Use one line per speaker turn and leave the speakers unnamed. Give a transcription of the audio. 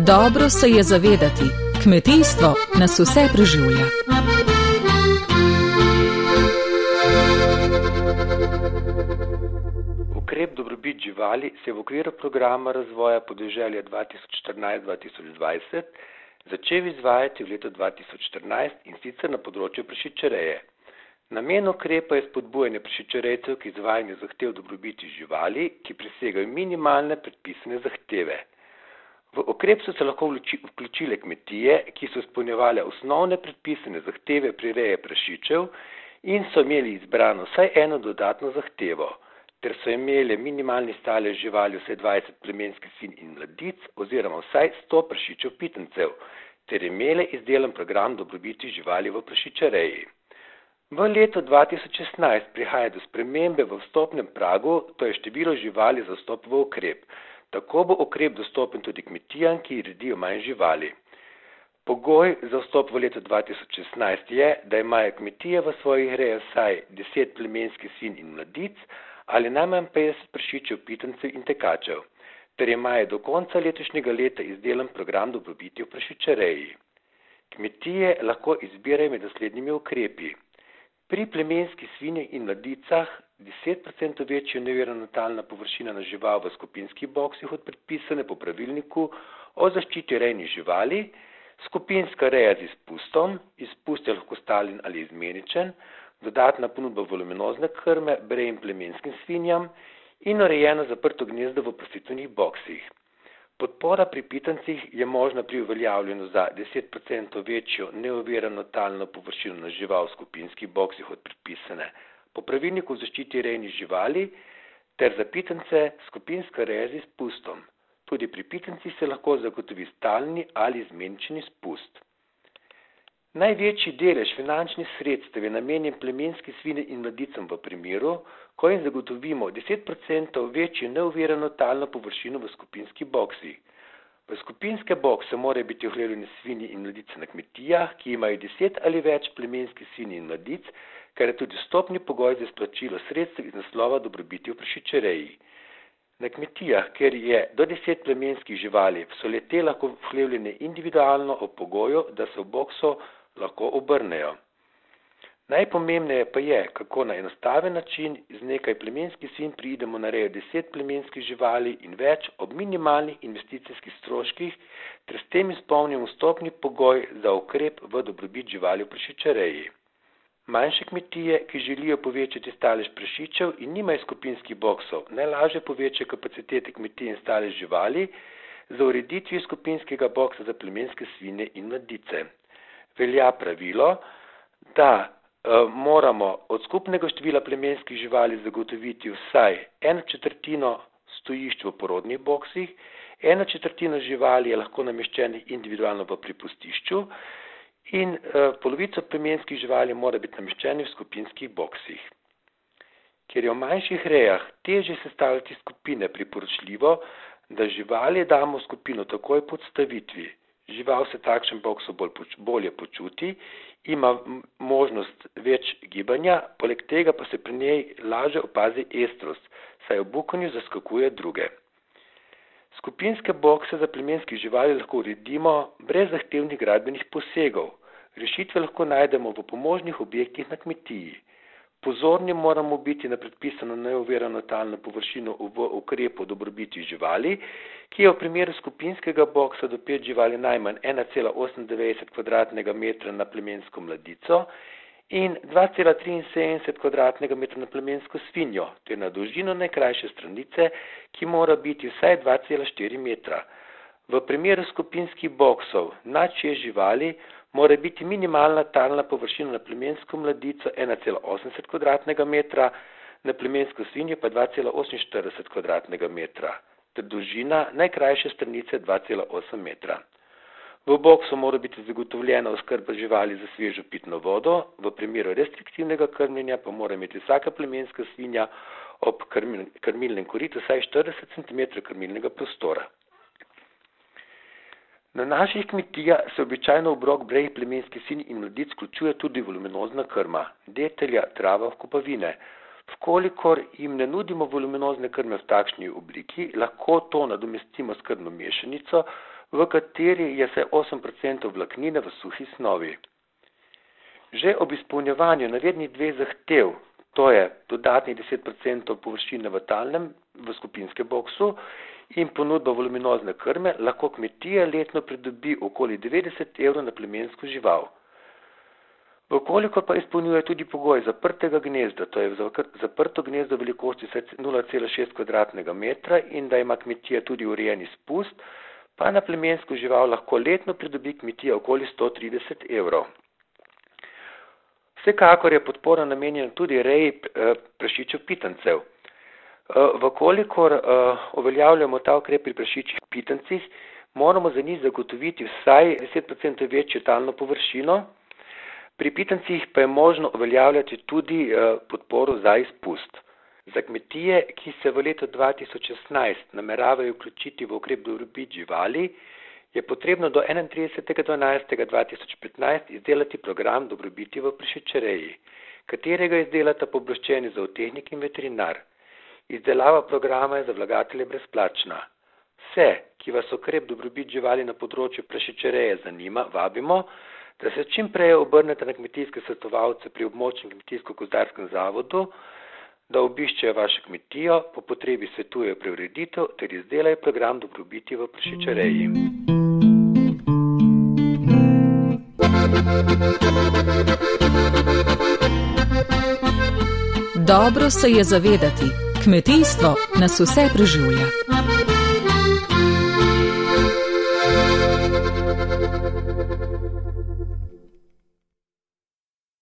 Dobro se je zavedati, kmetijstvo nas vse preživlja.
Ukrep dobrobit živali se v okviru programa razvoja podeželja 2014-2020 začel izvajati v letu 2014 in sicer na področju prašičereje. Namen ukrepa je spodbujanje prašičerejcev k izvajanju zahtev dobrobiti živali, ki presegajo minimalne predpisane zahteve. V ukrep so se lahko vključile kmetije, ki so izpolnjevale osnovne predpisane zahteve pri reji prašičev in so imeli izbrano vsaj eno dodatno zahtevo, ter so imeli minimalni stalež živali vsaj 20 plemenskih svin in mladic oziroma vsaj 100 prašičev pitancev, ter imeli izdelan program dobrobiti živali v prašičereji. V letu 2016 prihaja do spremembe v vstopnem pragu, to je število živali za vstop v ukrep. Tako bo ukrep dostopen tudi kmetijam, ki redijo manj živali. Pogoj za vstop v letu 2016 je, da imajo kmetije v svojih rejah vsaj 10 plemenskih svin in mladic ali najmanj 50 prašičev pitancev in tekačev, ter imajo do konca letošnjega leta izdelan program dobrobiti v prašičereji. Kmetije lahko izbirajo med naslednjimi ukrepi. Pri plemenskih svinjah in mladicah 10% večja neovirana površina na žival v skupinskih boksih od predpisane po pravilniku o zaščiti rejnih živali, skupinska reja z izpustom, izpust je lahko stalen ali izmeničen, dodatna ponudba voluminozne krme brejim plemenskim svinjam in urejeno zaprto gnezdo v prositvenih boksih. Podpora pri pitancih je možna pri uveljavljanju za 10% večjo neovirano talno površino na žival v skupinskih boksih od predpisane po pravilniku o zaščiti rejnih živali ter za pitance skupinska reja z izpustom. Tudi pri pitancih se lahko zagotovi stalni ali izmeničen izpust. Največji delež finančnih sredstev je namenjen plemenskim svinjam in mladicam v primeru, ko jim zagotovimo 10% večjo neovirano talno površino v skupinskih boksih. V skupinske bokse morajo biti vključene svinje in mladice na kmetijah, ki imajo 10 ali več plemenskih svinj in mladic, kar je tudi vstopni pogoj za izplačilo sredstev iz naslova dobrobiti v prašičereji. Na kmetijah, kjer je do 10 plemenskih živali, so le-te lahko vključene individualno ob pogoju, da se v boksu lahko obrnejo. Najpomembneje pa je, kako na enostaven način z nekaj plemenskih svin pridemo na rejo 10 plemenskih živali in več ob minimalnih investicijskih stroških, ter s tem izpolnimo vstopni pogoj za ukrep v dobrobit živali v prašičereji. Manjše kmetije, ki želijo povečati stalež prašičev in nimajo skupinskih boksov, najlažje povečajo kapacitete kmetij in stalež živali za ureditvijo skupinskega boksa za plemenske svinje in mladice. Velja pravilo, da moramo od skupnega števila plemenskih živali zagotoviti vsaj 1/4 stojišč v porodnih boksih, 1/4 živali je lahko nameščenih individualno v pripustišču in polovico plemenskih živali mora biti nameščenih v skupinskih boksih. Ker je v manjših rejah težje sestavljati skupine, priporočljivo, da živali damo v skupino takoj po odstavitvi. Žival se takšen boks bolje počuti, ima možnost več gibanja, poleg tega pa se pri njej lažje opazi estrus, saj v bukanju zaskakuje druge. Skupinske bokse za plemenskih živali lahko uredimo brez zahtevnih gradbenih posegov. Rešitve lahko najdemo v pomožnih objektih na kmetiji. Pozorni moramo biti na predpisano neovirano talno površino v ukrepu dobrobiti živali, ki je v primeru skupinskega boksa do 5 živali najmanj 1,98 kvadratnega metra na plemensko mladico in 2,73 kvadratnega metra na plemensko svinjo, ter na dolžino najkrajše stranice, ki mora biti vsaj 2,4 metra. V primeru skupinskih boksov nad 6 živali mora biti minimalna talna površina na plemensko mladico 1,80 kvadratnega metra, na plemensko svinjo pa 2,48 kvadratnega metra, ter dolžina najkrajše stranice 2,8 metra. V boksu mora biti zagotovljena oskrba živali za svežo pitno vodo, v primeru restriktivnega krmljenja pa mora imeti vsaka plemenska svinja ob krmilnem koritu vsaj 40 cm krmilnega prostora. Na naših kmetijah se običajno v obrok brejih plemenskih svinj in mladic vključuje tudi voluminozna krma, detelja, trava, vkopavine. Vkolikor jim ne nudimo voluminozne krme v takšni obliki, lahko to nadomestimo s krmno mešanico, v kateri je vsaj 8% vlaknine v suhi snovi. Že ob izpolnjevanju navednih dveh zahtev, to je dodatnih 10% površine v skupinskem boksu in ponudba voluminozne krme, lahko kmetija letno pridobi okoli 90 € na plemensko žival. Vkolikor pa izpolnjuje tudi pogoj zaprtega gnezda, to je zaprto gnezdo velikosti 0,6 kvadratnega metra in da ima kmetija tudi urejen izpust, pa na plemensko žival lahko letno pridobi kmetija okoli 130 €. Vsekakor je podpora namenjena tudi reji prašičev pitancev. Vkolikor uveljavljamo ta ukrep pri prašičjih pitancih, moramo za njih zagotoviti vsaj 10% večjo talno površino. Pri pitancih pa je možno uveljavljati tudi podporo za izpust. Za kmetije, ki se v letu 2016 nameravajo vključiti v ukrep dobrobit živali, je potrebno do 31.12.2015 izdelati program dobrobiti v prašičereji, katerega izdelata pooblaščeni zootehnik in veterinar. Izdelava programa je za vlagatelje brezplačna. Vse, ki vas ukrep dobrobit živali na področju prašičereje zanima, vabimo, da se čim prej obrnete na kmetijske svetovalce pri območnem kmetijsko-gozdarskem zavodu, da obiščejo vašo kmetijo, po potrebi svetujejo preureditev ter izdelajo program dobrobiti v prašičereji.
Dobro se je zavedati, kmetijstvo nas vse preživlja.